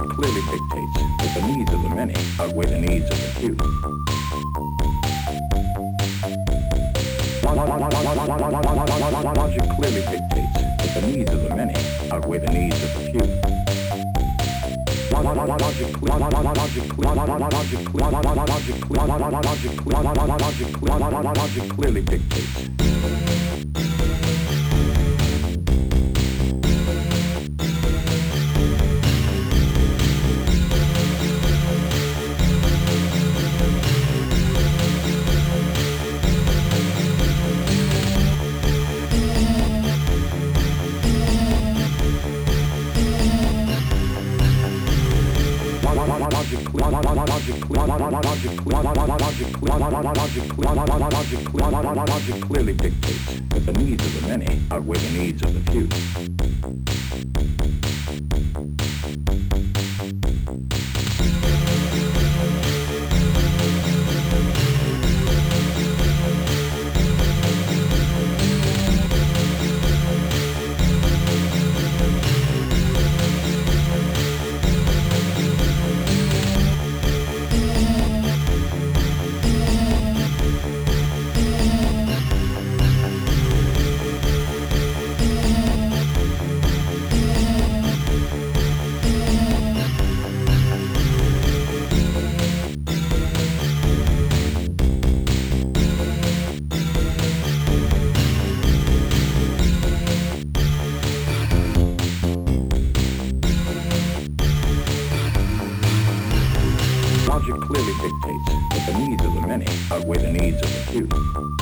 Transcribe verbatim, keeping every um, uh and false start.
Logic clearly dictates that the needs of the many outweigh the needs of the few. Logic clearly dictates that the needs of the many outweigh the needs of the few. Logic, logic, logic, logic, logic, logic clearly dictates. Logic clearly dictates that the needs of the many outweigh the needs of the few. Logic clearly dictates that the needs of the many outweigh the needs of the few.